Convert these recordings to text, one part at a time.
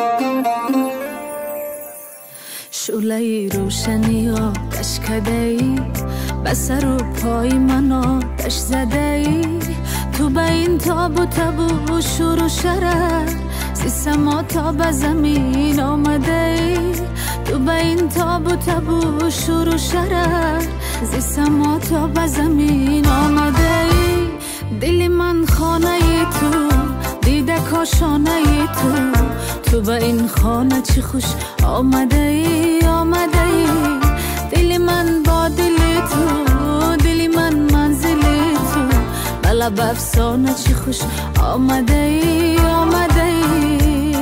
شعله روشنی آتش کده ای به سر و پای من آتش زده ای تو به این تاب و تب و شور و شرر زی سما تا به زمین آمده ای تو به این تاب و تب و شور و شرر زی سما تا به زمین آمده ای دل من خانه ای تو دیده کاشانه ای تو به این خانه چی خوش آمده ای آمده ای دل من با دل تو دل من منزل تو بلا بفسانه چی خوش آمده ای آمده ای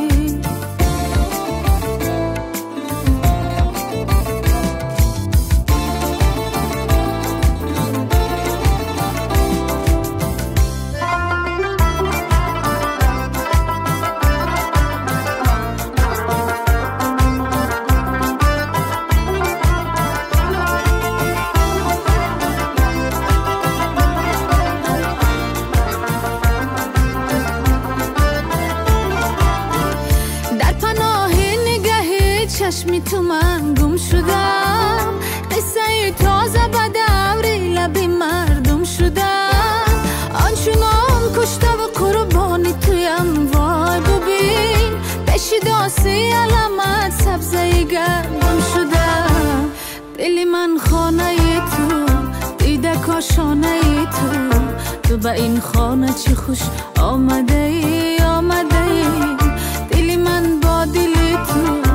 چشمی تو من گم شدم قصه تازه به دوری لبی مردم شدم آنچنان کشته و قربانی تویم وای ببین پیشی داستی علامت سبزه گردم شدم دلی من خانه ای تو دیده کاشانه ای تو به این خانه چی خوش آمده ای آمده ای دلی من با دلی تو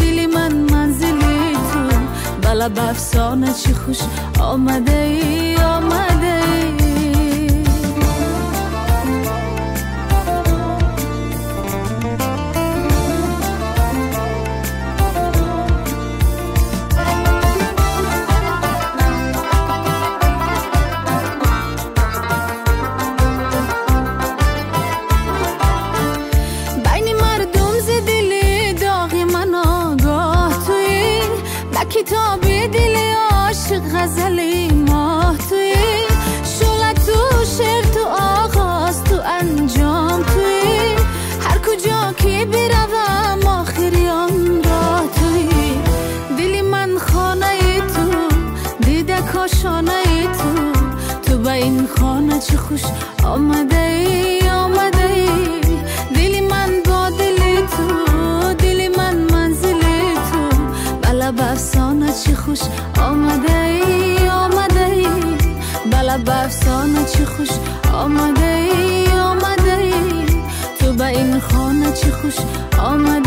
بلا بفسانه چی خوش آمده ای آمده ای بین مردم زدلی داغی من آگاه توی کتاب دل عاشق غزلی ماه توی شعله تو شعر تو آغاز تو انجام توی هر کجا که بروم آخری آن راه توی دلی من خانه ای تو دیده کاشانه ای تو به این خانه چی خوش آمده ای آمده ای دلی من با دلی تو دلی من منزل تو بلا بفسانه چی خوش آمده ای آمده ای بلا بفسانه چی خوش آمده ای آمده ای تو به این خانه چی خوش آمده